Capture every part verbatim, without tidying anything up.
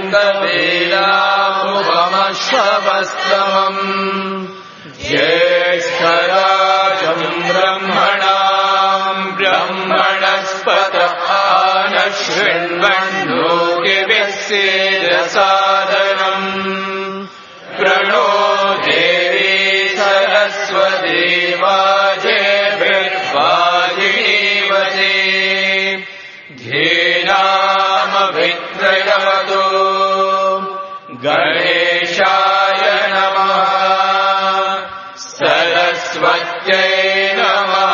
कवीनामुपमश्रवस्तमम् ज्येष्ठराजम् ब्रह्मणाम् ब्रह्मणस्पत आनशृण्वन्नोतिभिस्सेदसादनम् प्रणो देवी सरस्वती वाजेभिर्वाजिनीवते धीनामभित्रयवतु गणेशाय नमः सरस्वत्यै नमः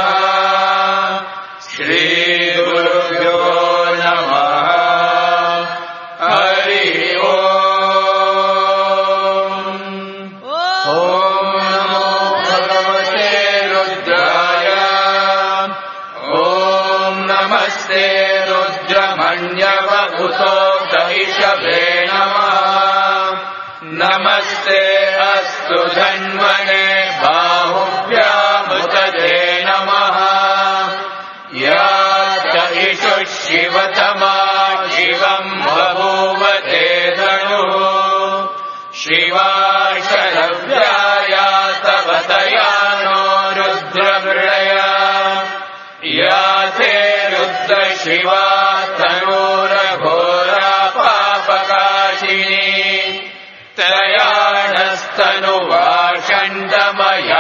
श्रीगुरुभ्यो नमः हरि ओम् ॐ नमो भगवते रुद्राय ॐ नमस्ते रुद्रमण्यवभूतो दहिषभे नमः नमस्ते अस्तु धन्वने बाहुभ्यामुदते नमः या दहिषु शिवतमा शिवम् बभूवते धनुः शिवा शरव्याया तव तया नो रुद्रमृळया या ते रुद्र शिवा तनूरघोरा पापकाशिनी तया नस्तनुवाषण्डमया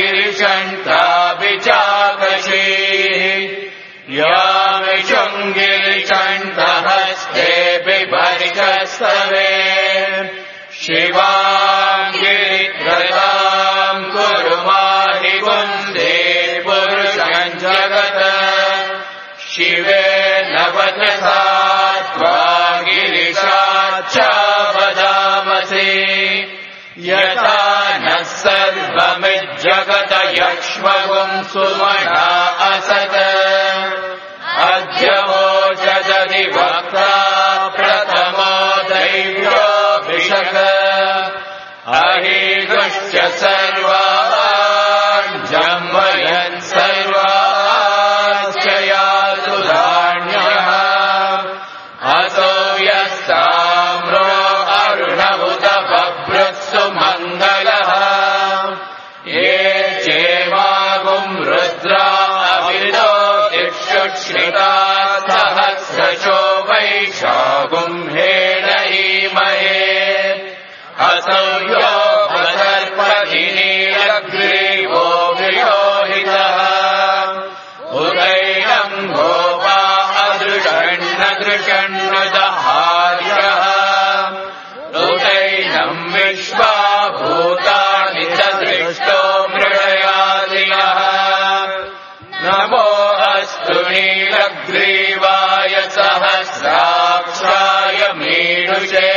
गिरिशण्ठाभिचाकशी या विशृङ्गिरिशण्ठहस्ते बिभर्गस्तवे शिवाम् गिरिध्वजाम् कुरु माहि वन्दे पुरुषम् जगत् शिवे नवतसा त्वा गिरिशाच्च वदामसि यथा नः सर्वमिज्जगत यक्ष्मगुम् सुमना असत् अद्यवोचदधि वक्ता प्रथमो दैव्योऽभिषक अहीगुश्च सर्वान् जम्बयन् सर्वाश्च यातु धान्यः असो यस्ताम्रो अरुणभुत बभ्रुत्सु मङ्गलः ये चेवागुम् रुद्रा अभिदो दिक्षुश्रिता सहस्रशो वैशागुम् हेणीमहे असौ यो सर्पधिनीलग्रीवो वियोहितः उदैनम् गोपा अदृशन्नदृशन्नुदहार्यः उदैनम् विश्वा भूतानि च दृष्टो मृळयादिनः नमो अस्तु नीलग्रीवाय सहस्राक्षाय मीनुषे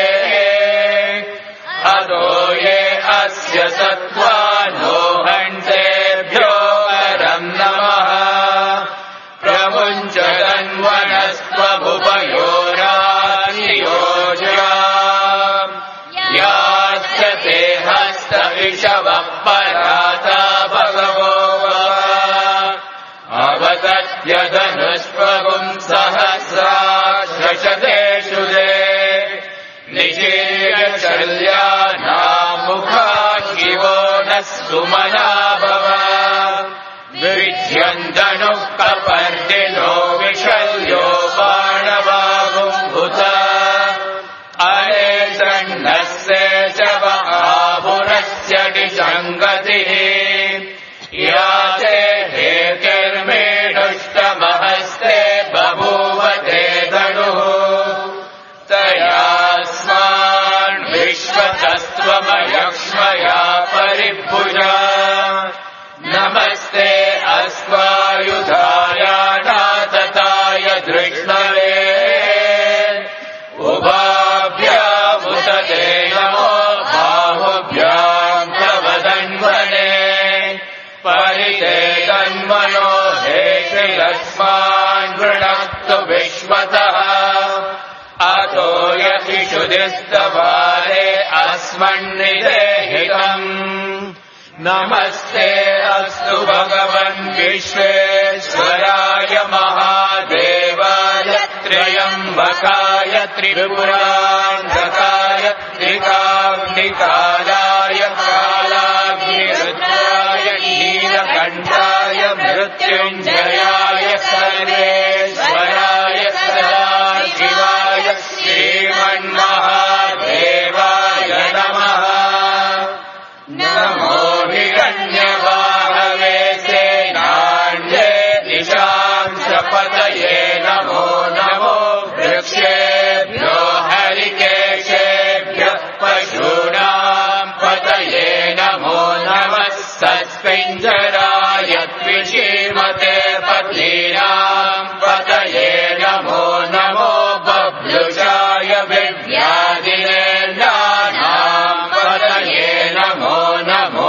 अदो ये अस्य सत्त्वानो हन्तेभ्यो परम् नमः प्रमुञ्चदन्वनस्त्वभुपयोरानियोज्या याश्च ते हस्तविषवः पराता भगवो अवतत्यधनुष्पगुम् सहस्राक्षशतेषु दे निशीर्यशल्यानामुखा शिवो नः सुमना भव विद्यन्तनुः कपर्दिनो विशल्यो बाणवागुम्भुत अनेशन्नस्य शव आभुरस्य निसङ्गतिः या ते हेतिर्मेढुष्टमहस्ते बभूवते धनुः तयास्मान् विश्वतस्त्वमयक्ष्मया परिभुजा नमस्ते अस्त्वायुधाय नातताय धृष्णवे उभाभ्यामुदते नमो बाहुभ्याम् तव धन्वने परिते तन्मनो हेतिरस्मान् वृणक्तु विश्वतः अतो यतिषुधिस्तवारे अस्मन्निदेहितम् नमस्ते अस्तु भगवन् विश्वेश्वराय महादेवाय त्र्यम्बकाय त्रिपुरान्धकाय कालाग्निकालाय कालाग्निरुद्राय नीलकण्ठाय मृत्युञ्जयाय सर्वेश्वराय सदाशिवाय श्रीमन्महादेवाय नमः। नमो हिरण्यवाहवे सेनान्ये दिशांशपतये नमो नमो वृक्षेभ्यो हरिकेशेभ्यः पशूनाम् पतये नमो नमः। सस्पिञ्जराय द्विषीमते पतीनाम् पतये नमो नमो बभ्रुषाय विव्याधिनेन्द्राणाम् पतये नमो नमो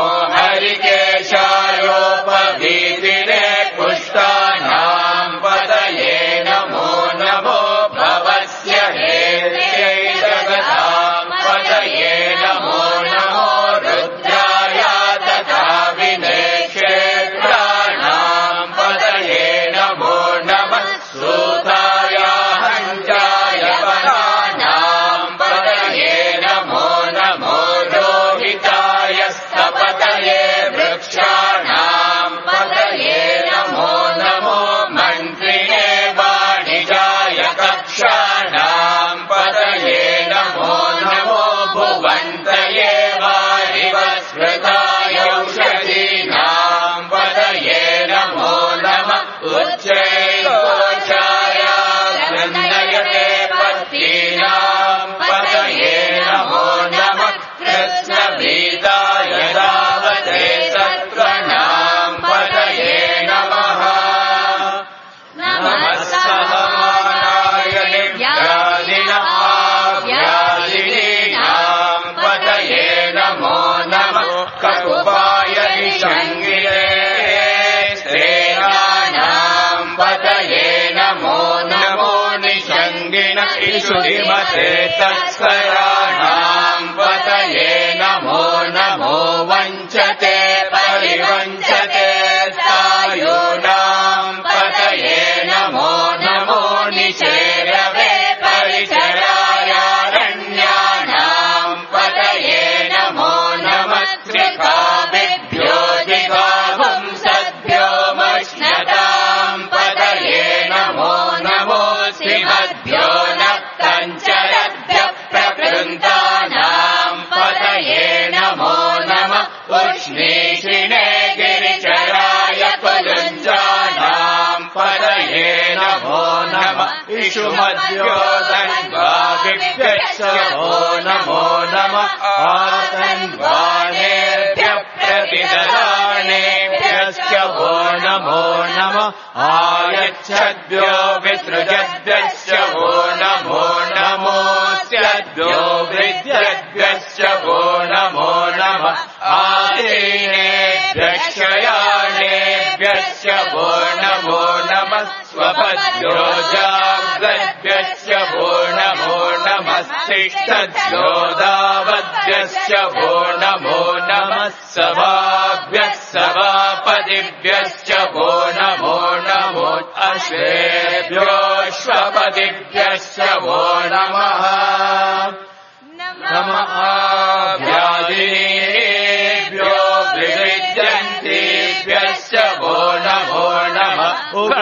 हरिकेशायोपवीतिने पुष्टानाम् पतये नमो नमो भवस्य हेत्यै जगताम् पतये नमो नमो रुद्राय तथा विनेक्षेत्राणाम् पतये नमो नमः। सूताय हञ्चाय वनानाम् पतये नमो नमो रोहिताय स्तपतये वृक्षाणाम् पतये नमो नमो मन्त्रिणे वाणिजाय कक्षाणाम् पतये नमो नमो भुवन्तये वारिवस्मृताय औषधीनाम् पतये नमो नमः। उच्चैर्घोषाय गृह्णयते पत्नीनाम् पतये नमो नमः। कृष्णभीताय धावते सत्त्वनाम् पतये नमः। नमः सहमानाय निव्याधिनाव्याधिनीनाम् पतये नमो नमः। ककुपाय निषङ्गिने स्त्रीणानाम् पतये नमो नमो निषङ्गिन इषुधिमते तत्सराणाम् पतये नमो नमो वञ्चते परिवञ्चते स्थायूनाम् पतये नमो नमो निचेरवे परिचरायारण्यानाम् पतये नमो नमः। त्रिकाभिभ्यो जिगाहुंसद्भ्यो मश्नताम् पतये नमो नमो श्रीमद्भ्यो नक्तञ्चरभ्यः प्रकृन्तानाम् पतये नमो नमः। उष्णीषिणे गिरिचराय कुलुञ्जानाम् पतये नमो नमः। इषुमद्भ्यो धन्वाभिभ्यश्च वो नमो नमः। आतन्वानेभ्यः प्रतिददानेभ्यश्च वो नमो नमः। आयच्छद्भ्यो विसृजद्भ्यश्च वो नमो नमोऽस्यद्भ्यो वृद्ध्यद्भ्यश्च वो नमो नमः। आसीनेभ्यश्च यानेभ्यश्च वो नमो नमः। स्वपद्भ्यो जाग्रद्भ्यश्च वो नमो नमः। तिष्ठद्भ्यो दावद्भ्यश्च वो नमो नमः। सभाभ्यः सभापतिभ्यश्च वो नमो नमो। अश्वेभ्योऽश्वपतिभ्यश्च वो नमः नमः। व्याधिनेभ्यो विविध्यन्तेभ्यश्च वो नमो नमः।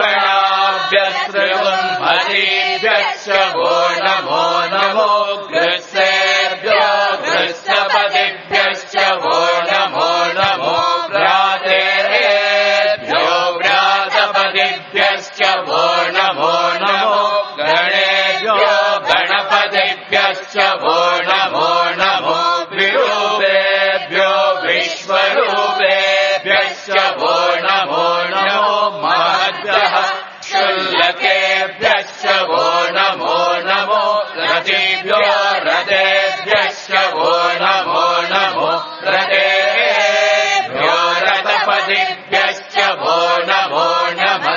उपगणाभ्यस्त्रिवंहतीभ्यश्च वो नमो नमो। ग्रस्तेभ्यो ग्रस्तपतिभ्यश्च वो नमो नमो। व्रातेभ्यो व्रातपतिभ्यश्च वो नमो नमो। गणेभ्यो गणपतिभ्यश्च वो नमो नमो। विरूपेभ्यो विश्वरूपेभ्यश्च वो नमो नमो। महद्भ्यः क्षुल्लकेभ्यश्च वो नमो नमो। रथेभ्यो रथेभ्यश्च वो नमो नमो। रथेभ्यो रथपतिभ्यश्च वो नमो नमः।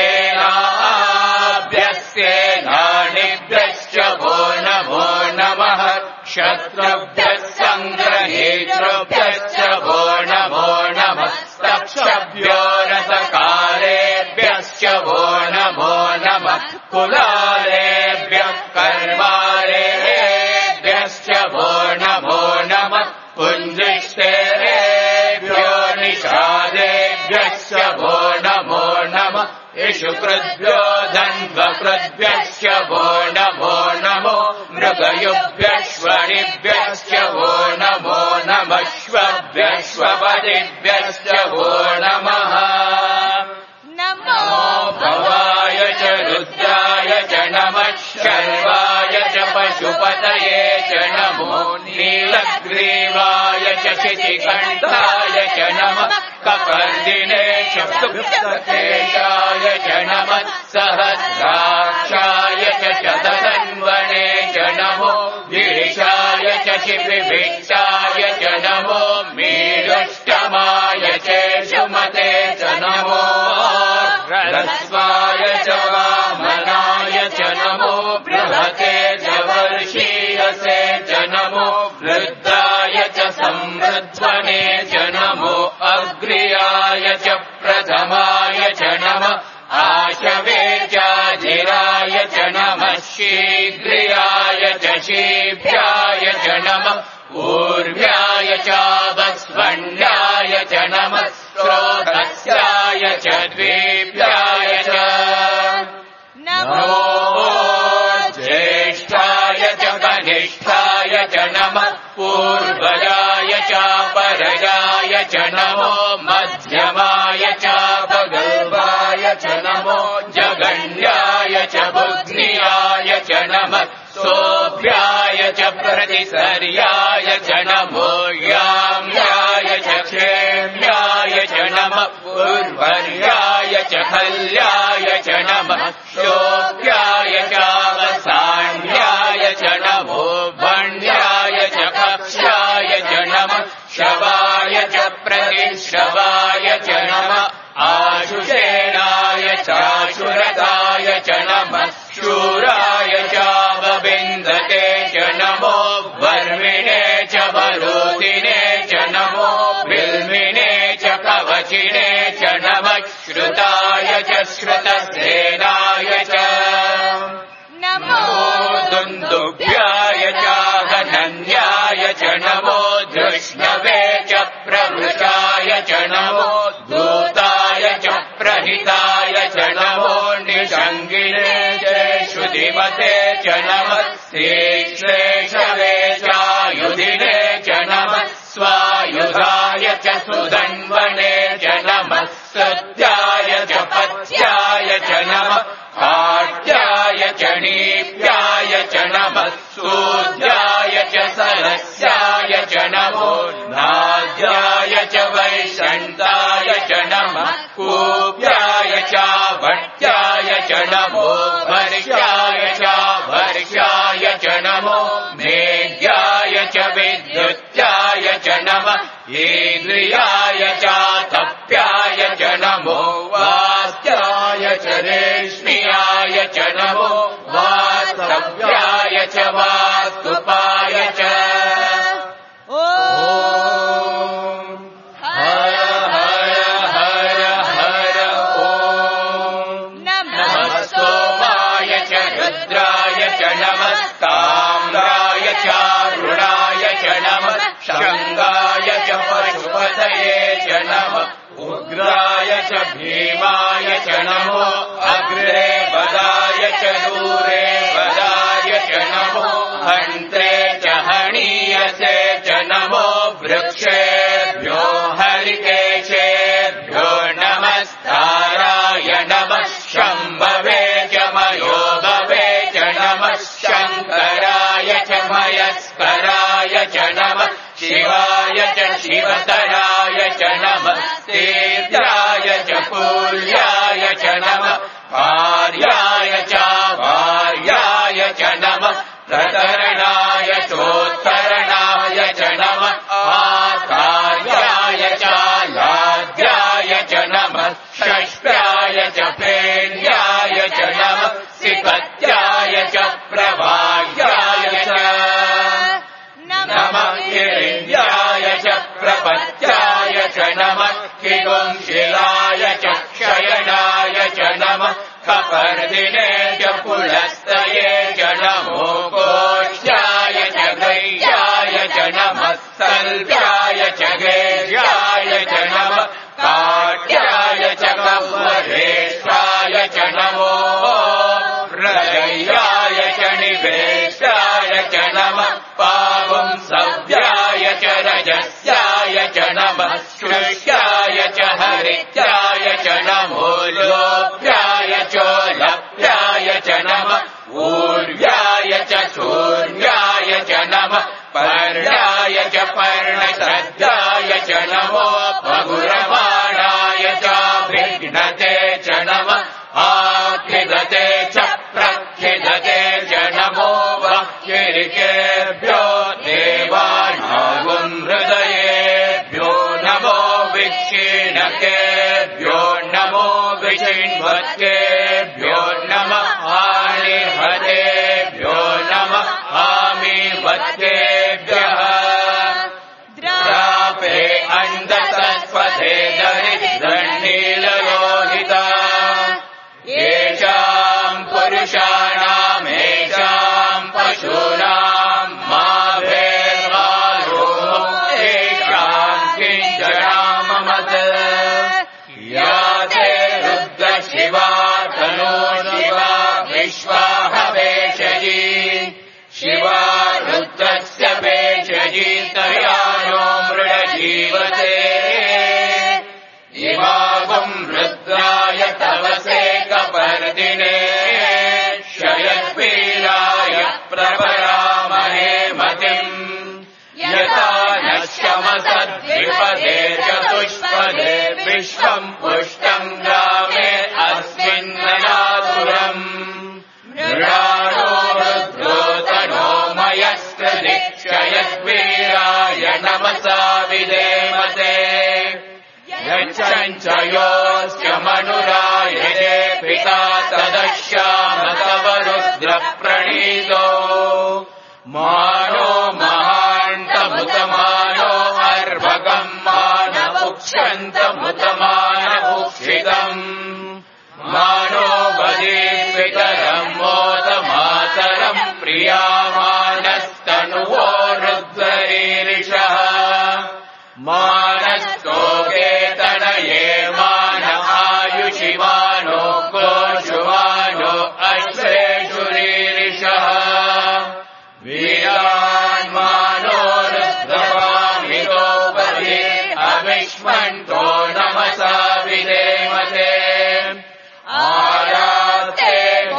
सेनाभ्यस्तेनानिभ्यश्च वो नमो नमः। शत्रुभ्यः सङ्ग्रहेतृभ्यश्च वो नमो नमः। स्तक्षभ्यो रसकारेभ्यश्च वो नमो नमः। कुलालेभ्यः कर्मारेभ्यश्च वो नमो तेषु कृद्भ्यो धन्वकृद्भ्यश्च वो नमो नमो मृगयुभ्यश्वरिभ्यश्च वो नमो नमश्वभ्यश्वपदिभ्यश्च वो नमः नमो भवाय च रुद्राय च नमः शर्वाय च पशुपतये च नमो नीलग्रीवाय च शितिकण्ठाय च नमः कपर्दिने च सुप्तकेशाय च नमः सहस्राक्षाय च शतधन्वने च नमो गिरिशाय च शिपिभिक्षाय च नमो मेरुष्टमाय च सुमते च नमो ह्रस्वाय च वामनाय च नमो बृहते च वर्षीयसे च नमो वृद्धाय च संवृध्वने च नमो अग्र्याय च प्रथमाय च नमः आशवे चाजिराय च नमः शीघ्रियाय च शीभ्याय च नमः ऊर्व्याय चावस्वण्याय च नमः श्रोतस्याय च द्वीप्याय च नमो ज्येष्ठाय च कनिष्ठाय च नमः पूर्वजाय चापरजाय च नमो मध्यमाय चापगल्भाय च नमो जगण्याय च बुद्ध्याय च नमः सोभ्याय च प्रतिसर्याय च नमो याम्याय च क्षेम्याय च नमः पूर्वर्याय च खल्याय च नमः शोभ्याय चावसान्याय च नमो वण्याय च कक्ष्याय च नमः शवाय च प्रतिशवाय च नमः आशुषेणाय चाशुरताय च नमः शूराय चावबिन्दते च नमो वर्मिणे च वरोधिने च नमो बिल्मिने च कवचिने च नमः श्रुताय च श्रुतसेनाय च नमो दुन्दुभ्याय चाहनन्याय च नमो धृष्णवे च प्रवृषाय च नमो दूताय च प्रहिताय च नमो निषङ्गिने च श्रुतिमते च नमः श्रीश्रेषवे चायुधिने च नमः स्वायुधाय च सुधन्वने च नमः सत्याय च पत्याय च नमः आट्याय च नीप्याय च नमः सूर्याय च सरस्याय च नमो नाद्याय च वैशन्ताय च नमः कूप्याय च भट्याय च नमो वर्षाय च वर्षाय च नमो मेघ्याय च विद्युत्याय च नमः ईन्द्रियाय च तप्याय च नमो वास्याय च रेश्मियाय च नमो वास्तव्याय च वास्तुपाय च ॐ हर हर हर हर ॐ नमः सोमाय च रुद्राय च नमः ताम्राय चारुणाय च नमः शङ्गाय च पशुपतये च नमः उग्राय च भीमाय च नमो अग्रे वदाय च दूरे वदाय च नमो हन्त्रे च हणीयसे च नमो वृक्षेभ्यो हरिकेशेभ्यो नमस्ताराय नमः शम्भवे च मयोभवे च नमः शङ्कराय च मयस्कराय च नमः शिवाय च शिवतराय च नमः तीर्थाय च पूर्याय च नमः आर्याय च वार्याय च नमः प्रतरणाय चोत्तरणाय च नमः आचार्याय च लाद्याय च नमः षष्ट्याय च पेण्याय च नमः सिपत्याय च प्रभायाय च नमः किरिन्द्याय च प्रपत्याय च नमः किगुंशिलाय च क्षयणाय च नमः कपर्दिने च पुलस्तये च नमो कोष्याय च गैयाय च नमः सल्प्याय च गेयाय च नमः काट्याय च कवरेशाय च पर्णाय च पर्णश्रद्धाय च नमो बहुरमाणाय चाभिघ्नते च नमः आखिदते च प्रखिदते च नमो वह्यरिकेभ्यो देवानागुम् हृदयेभ्यो नमो विक्षीणकेभ्यो नमो विचिन्वत्केभ्यो नमः हानिहतेभ्यो नमः हामिवत्केभ्यः द्रापे अन्दसत्पथे दरिद्रन्नीललोहिता येषाम् पुरुषाणामेषाम् पशूनाम् मा भेदभावो येषाम् किञ्चनाममत् या ते रुद्रशिवा तनो शिवा विश्वाहवेशजी शिवा रुद्रस्य वेशजी तया नो मृडजीवते इमागुम् रुद्राय तवसेकपर्दिने शयद्वीराय प्रवरामहे मतिम् यथा नश्यमसद्विपदे चतुष्पदे विश्वम् पुष्टम् ग्रामे अस्मिन्ननातुरम् मृडानो रुद्रोतनो मयस्कृदिक्षयद्वीराय नमसा विधेमते यच्छञ्चयोऽस्य मनुरायते पिता तदश्याम तव रुद्रप्रणीतो मानो महान्तमुतमानो अर्भगम् मानमुक्षन्तमुतमानमुक्षितम् मानो वदीपितरम् मोदमातरम् प्रियामानस्तनुवो रुद्ररीरिषः मानस्तोके तनये मान आयुषि मानो गोषुमानो अश्वेषुरीरिषः वीरान्मानो रुद्रवामितो बलि अविष्मन्तो नमसा विधेमते आराते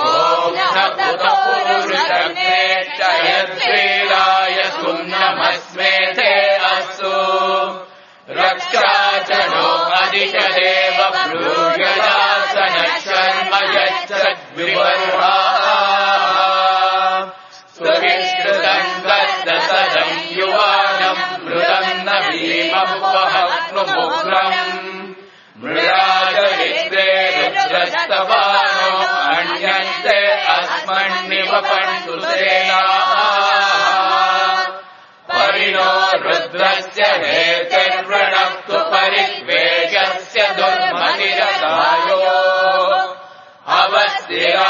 गोभ्नपुतपुरुषग्ने शयद्वीराय सुम्नमस्मेते अस्तु रक्षा च नो अधिशदेव ब्रूयदासन शर्म यच्छद्विवर्हा सुविष्कृतम् गद्दसदम् युवानम् मृदम् न भीममुपहग्नुमुग्रम् मृडाचरित्रे रुद्रस्तवानो अन्यन्ते अस्मन्निवपन्तु सेनाः परिणो रुद्रस्य हेतिर्वृणक्तु परिद्वेषस्य दुर्मतिरसायो अवस्थिरा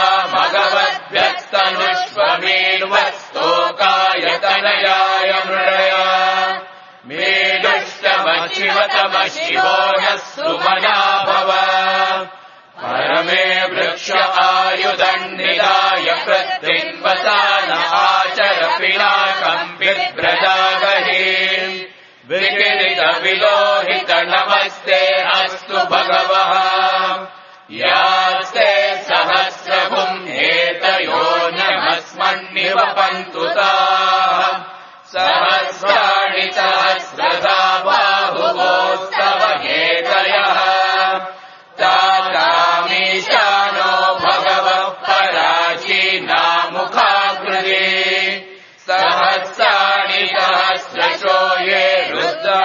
भगवद्भ्यस्तनुष्वमीन्वस्तोकाय तनयाय मृडया मेदुष्टमशिवतम शिवो नः सुमना भव परमे वृक्ष आयुधन्निदाय प्रत्यन्वसान आचर पिनाकम् विभ्रजागहीम् विकिरित विलोहित नमस्ते अस्तु भगवः यास्ते सहस्रभुम् हेतयो नमस्मन्निवपन्तु ताः सहस्राणि सहस्रधा बाहुवोस्तव हेतयः तातामीशानो भगवः पराचीनामुखाकृति सहस्राणि सहस्रशो ये रुद्रा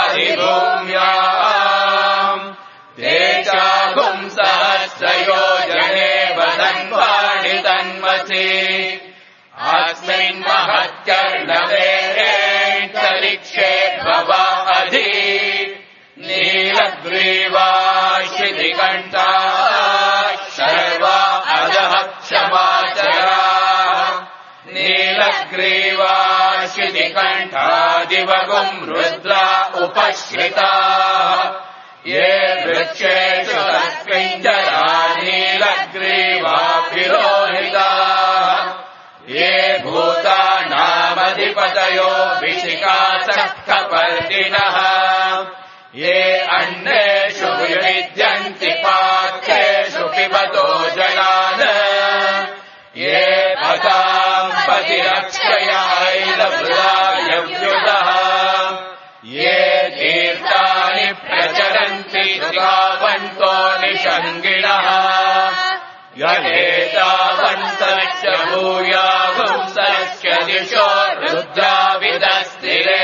अधिभूम्याम् ते चाहुम् सहस्रयोजने वदन्वाणि तन्वसि अस्मिन् महत्कर्णवेरेऽन्तरिक्षे भवा अधि नीलग्रीवाशितिकण्ठा शर्वा अधः क्षमाचरा नीलग्रीवाशितिकण्ठादिवगुम् रुद्रा उपश्रिता ये वृक्षेषु तस्मिञ्जरा नीलग्रीवाभिरोहिता ये भूतानामधिपतयो विशिखासक्तपर्दिनः ये अन्नेषु विविद्यन्ति पार्थेषु पिबतो जनान् ये पताम् पतिरक्षयाय यदेतावन्तश्च भूयागुंसश्च दिशो रुद्राविदस्तिरे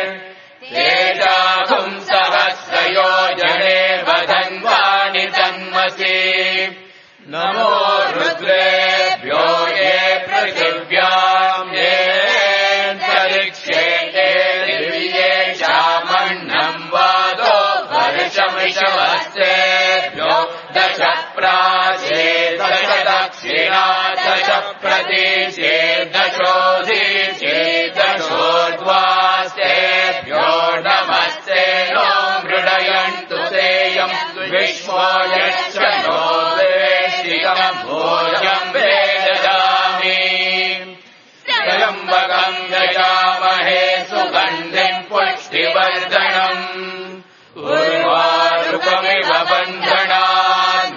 तेजागुंसहस्रयोजने वधन्वानि तन्मसि नमो रुद्रेभ्यो ये पृथिव्याम् ये अन्तरिक्षे ये दिव्ये चामन्नम् वादो वर्षमिषवस्तेभ्यो दश प्राचे दश दक्षिणा दश प्रतीचे दशोधीचे दशोर्ध्वास्तेभ्यो नमस्ते नो मृडयन्तु तेयम् विश्वो यच्च नो वेशिकम् भोजम् वेददामि त्र्यम्बकम् यजामहे सुगन्धिम् पुष्टिवर्धनम् उर्वारुकमिव बन्धनान्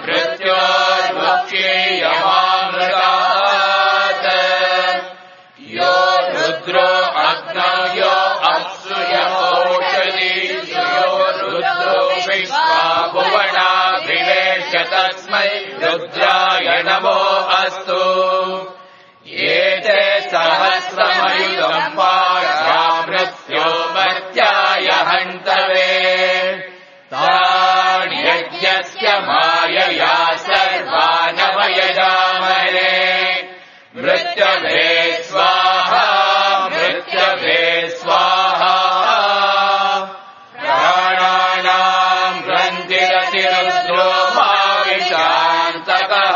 मृत्योर्मुक्षीयमामृतात् यो रुद्रो अग्नौ यो अप्सु यमोषधि यो रुद्रो विश्वा भुवनाभिवेश तस्मै रुद्राय नमो अस्तु ये ते सहस्रमयुधम् पाशा मृत्यो मर्त्याय हन्तवे तान्यज्ञस्य मायया सर्वानवयजामहे मृत्यवे स्वाहा मृत्यवे स्वाहा प्राणानाम् ग्रन्थिरतिरुद्रो माविशान्तकः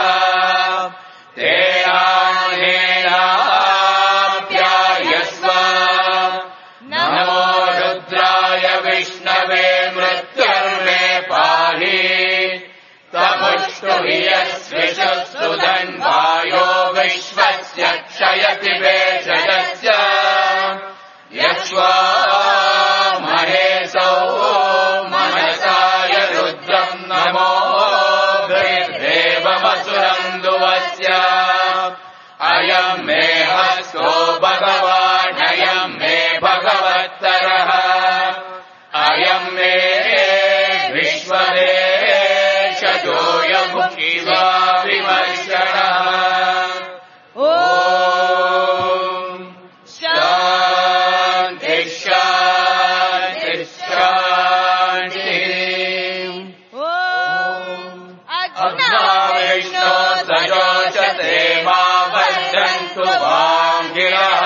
तेनाप्यायस्व नमो रुद्राय विष्णवे मृत्युर्मे पाहि तमुष्टुभियस्विषुस्तु धन्वायो विश्वस्य क्षयति वेषजस्य यक्ष्वा महेशौ मनसाय रुद्रम् नमो देवमसुरन्दुवस्य अयम् मे हस्तो भगवान् अयम् मे भगवत्तरः अयम् मे विश्वदेशजोऽयमुखिवा विमर्शनः ॐ शान्ति शान्ति शान्तिः अग्नाविष्णो सजोषते मा वर्धन्तु वाङ्गिरः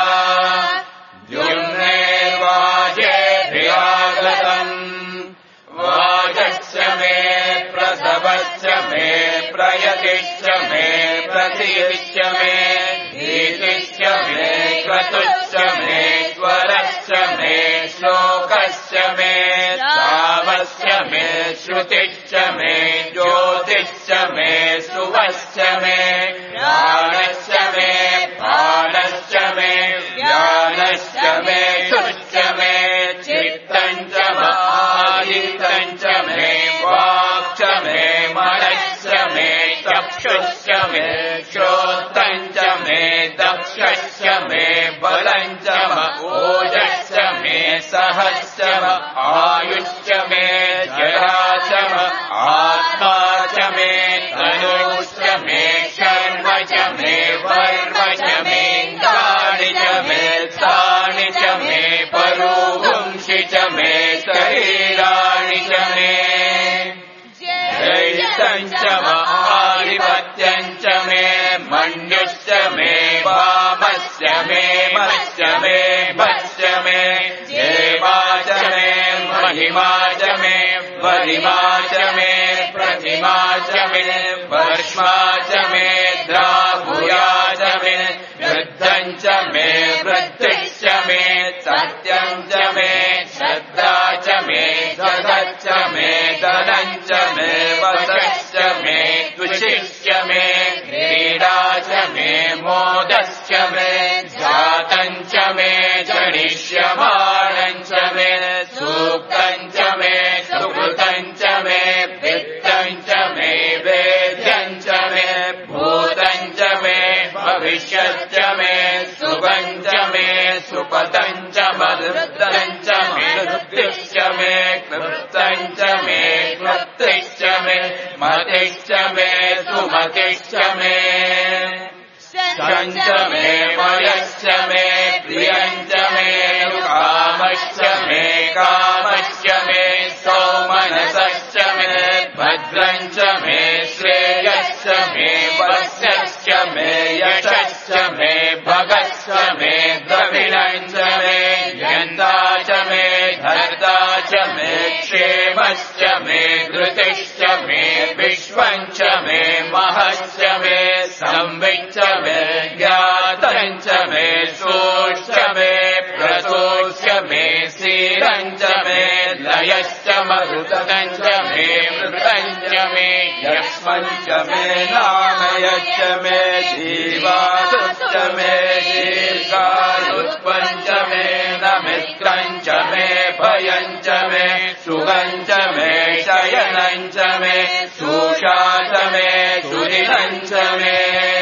द्युम्नेर्वाजेभिरागतम् वाजश्च मे प्रसवश्च मे प्रयतिश्च मे प्रतिश्च मे गीतिश्च मे क्रतुश्च मे स्वरश्च मे श्लोकश्च मे सावश्च मे श्रुतिश्च मे ज्योतिश्च मे सुवश्च मे ज्ञानश्च मे पालश्च मे ज्ञानश्च मे शुश्च मे चित्तम् च महायित्तम् च मे वाक् मे मनश्च मे चक्षुश्च मे श्रोत्रम् च मे दक्षश्च मे बलम् च ओजश्च मे सहश्च आयुश्च मे जरा च आत्मा च मे तनुश्च मे शर्म च मे वर्म च मे इन्द्राणि च मे तानि च मे परोगुंसि च मे शरीराणि च मे जैतम् च महाधिपत्यम् च मे मन्युश्च मे वामश्च मे मश्च मे भश्च मे देवा च मे महिमा च मे वरिमा च मे प्रतिमा च मे वर्ष्मा च मे द्राभुया च मे वृद्धम् च मे वृद्धिश्च मे सत्यम् च मे श्रद्धा च मे सदच्च मे धनम् च मे वसश्च मे तुषिश्च मे क्रीडा च मे मोदश्च मे जातम् च मे जनिष्यमाणम् च मे सूक्तम् च मे सुकृतम् च मे वित्तम् च मे वेद्यम् च मे भूतम् च मे भविष्यच्च मे सुखम् च मे सुपतम् च मरुद्धम् च मे रुद्धिश्च मे कृप्तम् च मे कृप्तिश्च मे मतिश्च मे सुमतिश्च मे रामश्च मे कामश्च मे सौमनसश्च मे भद्रञ्च मे श्रेयश्च मे वस्यश्च मे यशश्च मे भगश्च मे द्रविणञ्च मे यन्ता च मे धर्ता च मे क्षेमश्च मे धृतिश्च मे विश्वञ्च मे महश्च मे संविच्च मे ज्ञातञ्च मे सोश्च मे प्रसोश्च मे सीरञ्च मे लयश्च मरुतञ्च मे मृतञ्च मे यक्ष्मञ्च मे नामयश्च मे जीवासुश्च मे दीर्घायुष्पञ्च मे नमित्रञ्च मे भयञ्च मे सुगञ्च मे शयनञ्च मे सुषाच मे सुदिनञ्च मे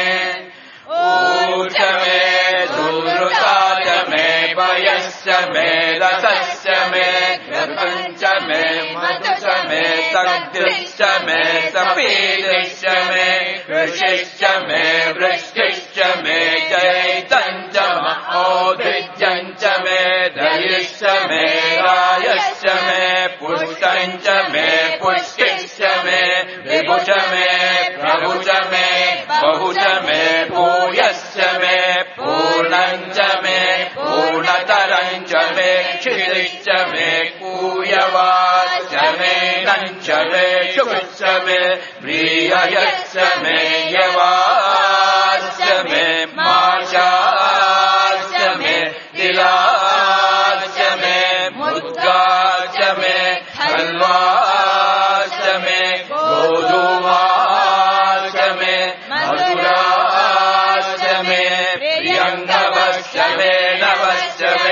ऊर्च मे दुर्वृताच मे भयश्च मे रसश्च मे गर्भञ्च मे मधुश्च मे सग्धिश्च मे सपीतिश्च मे कृषिश्च मे वृष्टिश्च मे चैतञ्च महोदृज्यञ्च मे दयिश्च मे रायश्च मे पुष्टञ्च मे पुष्टिश्च मे विभुच मे प्रभुच मे बहुच मे भूयश्च मे पूर्णञ्च मे पूर्णतरञ्च मे क्षितिश्च मे कूयवाश्च मे नञ्च मे शुभश्च मे प्रिययश्च मे यवाश्च मे माशाश्च मे तिलाश्च मे मुद्गाश्च मे हल्वाश्च मे गोधूमाश्च मे मधुराश्च मे प्रियङ्गवश्च मे नवश्च मे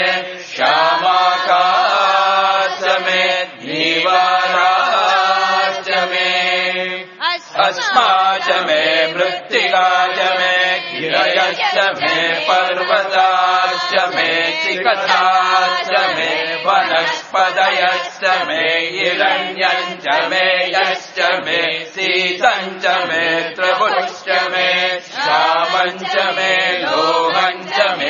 श्यामाकाश्च मे जीवाराश्च मे अस्माच मे मृत्तिकाच मे गिरयश्च मे पर्वताश्च मे चिकटाश्च मे वनस्पतयश्च मे हिरण्यञ्च मे यश्च मे शीतञ्च मे त्रिभुश्च मे श्यामञ्च मे लोहञ्च मे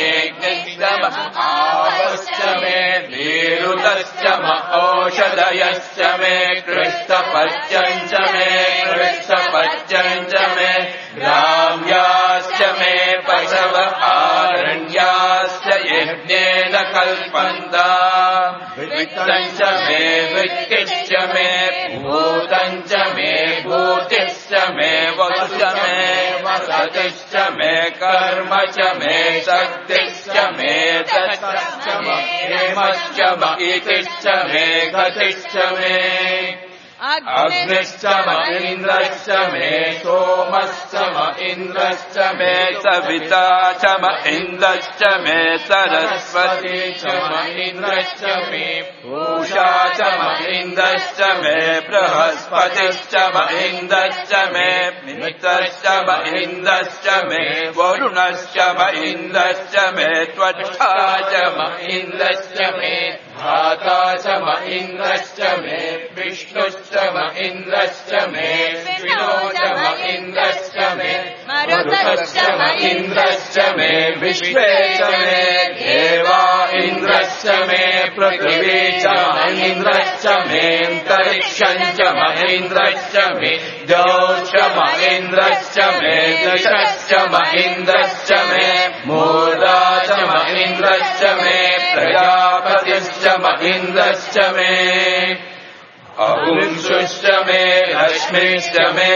आवश्च मे वीरुतश्च औषधयश्च मे कृष्णपच्यञ्च मे कृष्णपच्यञ्च मे ग्राम्याश्च मे पशव आरण्याश्च यज्ञेन कल्पन्ता वित्तञ्च मे वित्तिश्च मे भूतञ्च मे भूतिश्च मे वसुश्च मे वसतिश्च मे कर्म च मे शक्तिश्च मे तच्च मे हेमश्च महीतिश्च मे गतिश्च मे अग्निश्च म इन्द्रश्च मे सोमश्च म इन्द्रश्च मे सविता च म इन्द्रश्च मे सरस्वती च म इन्द्रश्च मे पूषा च म इन्द्रश्च मे बृहस्पतिश्च म इन्द्रश्च मे मित्रश्च म इन्द्रश्च मे वरुणश्च म इन्द्रश्च मे त्वष्टा च म इन्द्रश्च मे धाता च म इन्द्रश्च मे विष्णुश्च म इन्द्रश्च मे विष्णो च म इन्द्रश्च मे मरुतश्च म इन्द्रश्च मे विश्वे च मे देवा इन्द्रश्च मे पृथिवी च म इन्द्रश्च मे अन्तरिक्षञ्च म इन्द्रश्च मे द्यौश्च म इन्द्रश्च मे दशश्च म इन्द्रश्च मे मूर्धा च म इन्द्रश्च मे प्रजापतिश्च म इन्द्रश्च मे अहुंशुश्च मे रश्मिश्च मे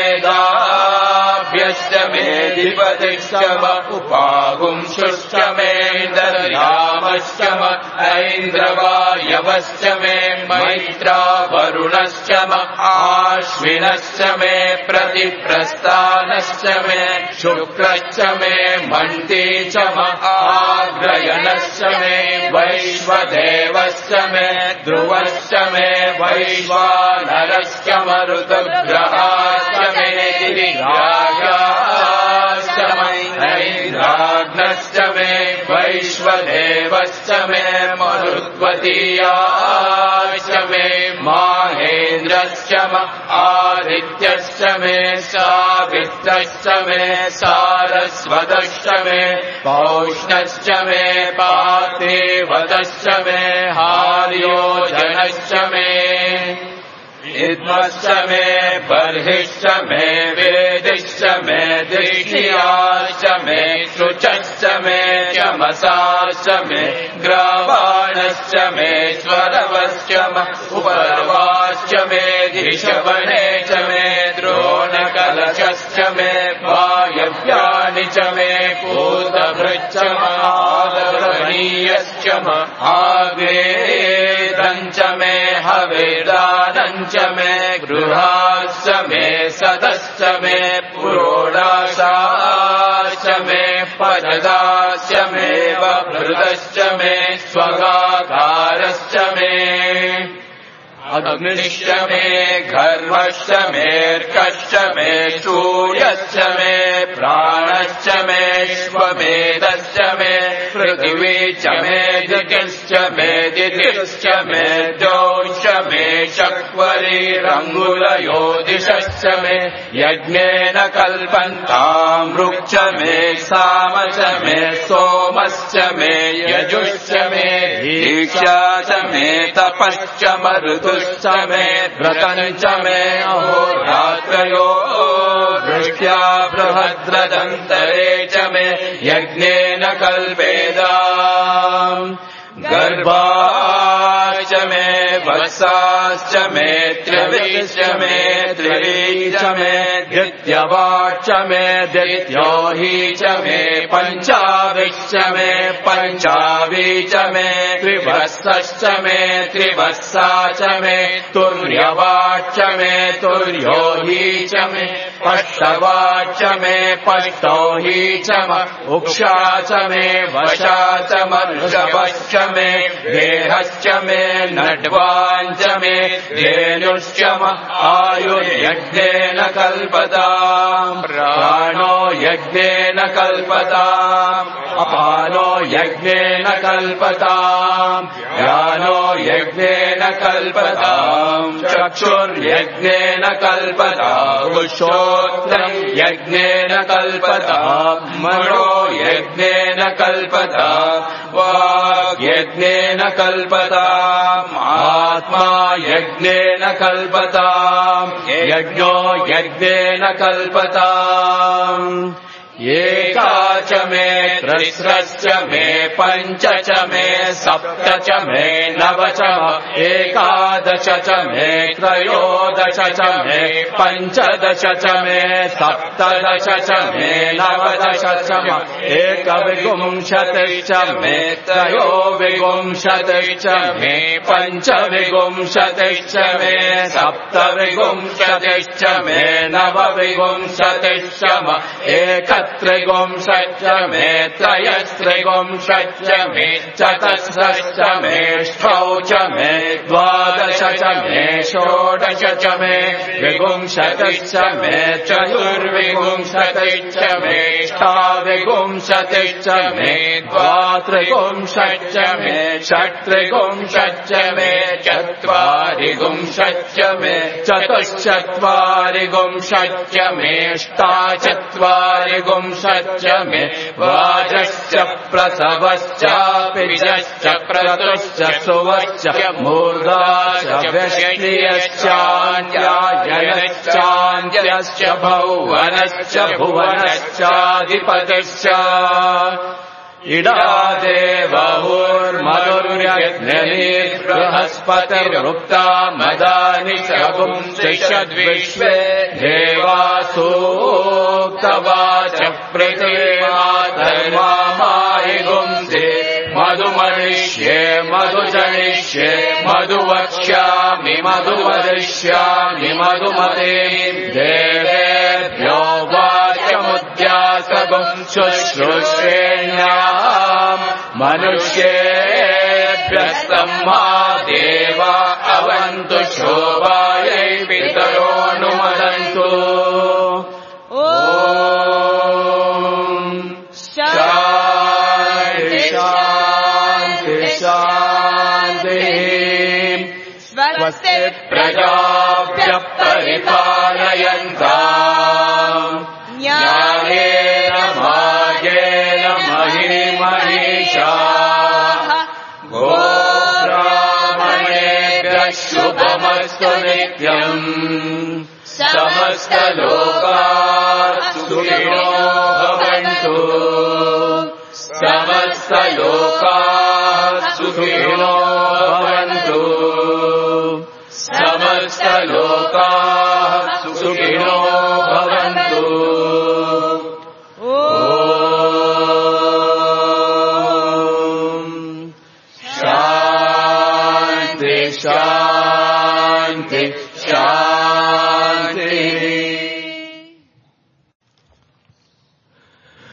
दाभ्यश्च मे दिपतिश्च म उपाहुंशुश्च मे दर्यामश्च म ऐन्द्रवायवश्च मे मैत्रा वरुणश्च म आश्विनश्च मे प्रतिप्रस्थानश्च मे शुक्रश्च मे मन्ती च म आग्रयणश्च मे वैश्वदेवश्च मे ध्रुवश्च मे वैश्वा नरश्च मरुतग्रहाश्च मे गिरिराजाश्च मैन्द्राग्नश्च मे वैश्वदेवश्च मे मरुद्वतीयाश्च मे माहेन्द्रश्च म आदित्यश्च मे सावित्रश्च मे सारस्वतश्च मे पौष्णश्च मे पार्थिवतश्च मे हा कार्योजनश्च मे विद्मश्च मे बर्हिश्च मे वेदिश्च मे दृष्टियाश्च मे शुचश्च मे चमसाश्च मे ग्रावाणश्च मे स्वरवश्च मे उपरवाश्च मे धिषवणे च मे द्रोणकलशश्च मे वायव्यानि च मे पूतभृच्च महादरणीयश्च महावेदञ्च मे हवेदानञ्च मे गृहाश्च मे सदश्च मे पुरोडाशाश्च मे पददाश्च मे वभृतश्च मे स्वगाकारश्च मे अग्निश्च मे घर्मश्च मेऽर्कश्च मे सूर्यश्च मे प्राणश्च मे श्वमेधश्च मे पृथिवी च मे दितिश्च मे दितिश्च मे द्यौश्च मे शक्वरीरङ्गुलयोदिशश्च मे यज्ञेन कल्पन्ताम् ऋक् च मे साम च मे सोमश्च मे यजुश्च मे दीक्षा च मे तपश्च मरुतुश्च मे व्रतञ्च मे अहोरात्रयो वृष्ट्या बृहद्रदन्तरे च मे यज्ञेन कल्पेदाम् गर्भाश्च मे वत्साश्च मे त्रिविश्च मे त्रिवीच मे द्वितीयवाच्च मे द्वितीयोहि च मे पञ्चाविश्च मे पञ्चावीच मे त्रिवत्सश्च मे त्रिवत्सा च मे तुर्यवाच्च मे तुर्योहि च मे पष्टवाच्च मे पष्टोहि च मे उक्षा च मे वशा च मर्षवश्च मे देहश्च मे नड्वाञ्च मे धेनुश्च मे आयुर्यज्ञेन कल्पताम् प्राणो यज्ञेन कल्पताम् अपानो यज्ञेन कल्पताम् ज्ञानो यज्ञेन कल्पताम् चक्षुर्यज्ञेन कल्पताम् श्रोत्रम् यज्ञेन कल्पताम् मनो यज्ञेन कल्पताम् वाक् यज्ञेन कल्पताम् आत्मा यज्ञेन कल्पताम् यज्ञो यज्ञेन कल्पताम् एका च मे त्रिस्रश्च मे पञ्च च मे सप्त च मे नव च एकादश च मे त्रयोदश च मे पञ्चदश च मे सप्तदश च मे नवदश च मे एकविंशतिश्च मे त्रयोविंशतिश्च मे पञ्चविंशतिश्च मे सप्तविंशतिश्च मे नवविंशतिश्च मे एक त्रिगुंशच्च मे त्रयस्त्रिगुंशच्च मे चतस्रश्च मे ष्ठौ च मे द्वादश च मे षोडश च मे विंशतिश्च मे चतुर्विंशतिश्च मे ष्ठाविंशतिश्च मे द्वात्रिंशच्च मे षट्त्रिंशच्च मे चत्वारिंशच्च मे चतुश्चत्वारिंशच्च मे अष्टाचत्वारिंशच्च मे वाजश्च प्रसवश्चापिजश्च क्रतुश्च सुवश्च मूर्धाश्च व्यष्टियश्चान्यायनश्चान्त्यश्च भुवनश्च भुवनश्चाधिपतिश्च इडा देवहुर्मधुर्यज्ञनीः बृहस्पतिर्मुक्ता मदानि शगुंसिषद्विश्वे देवासूक्तवाच पृथिवीमातर्मामायिगुंसि मधुमरिष्ये मधुजनिष्ये मधुवक्ष्यामि मधुवदिष्यामि मधुमतीम् देवेभ्यो वाक्यमुद्यासगुं शुश्रूषेण्याम् मनुष्येभ्यस्तम्मा देवा अवन्तु शोभायै पितरोऽनुमदन्तु ॐ शान्ति शान्ति शान्तिः स्वस्ति प्रजाभ्यः परिपालयन्ताम् न्यायेन मार्गेण मही मनीषाः गोब्राह्मणेभ्यः समस्तु नित्यम् समस्तलोकाः सुखिनो भवन्तु समस्तलोकाः सुखिनो भवन्तु समस्तलोकाः सुखिनो भवन्तु शान्ति शान्ति